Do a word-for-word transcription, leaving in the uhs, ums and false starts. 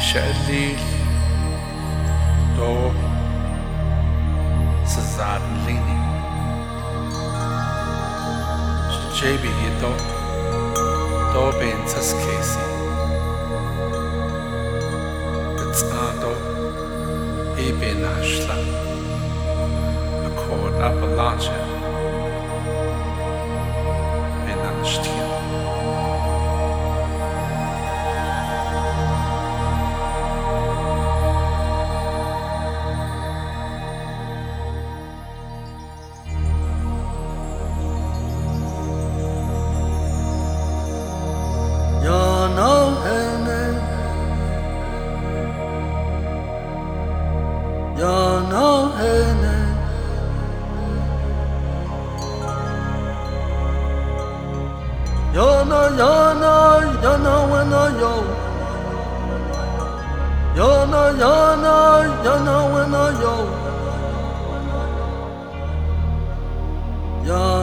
شقليل دو سزاد ليني جيبي يدو دو بين تسكيسي بتصادو اي بين عشلا أكود أبلاجة بين عشتين Yana yana yana wana yo Yana yana yana wana yo Yana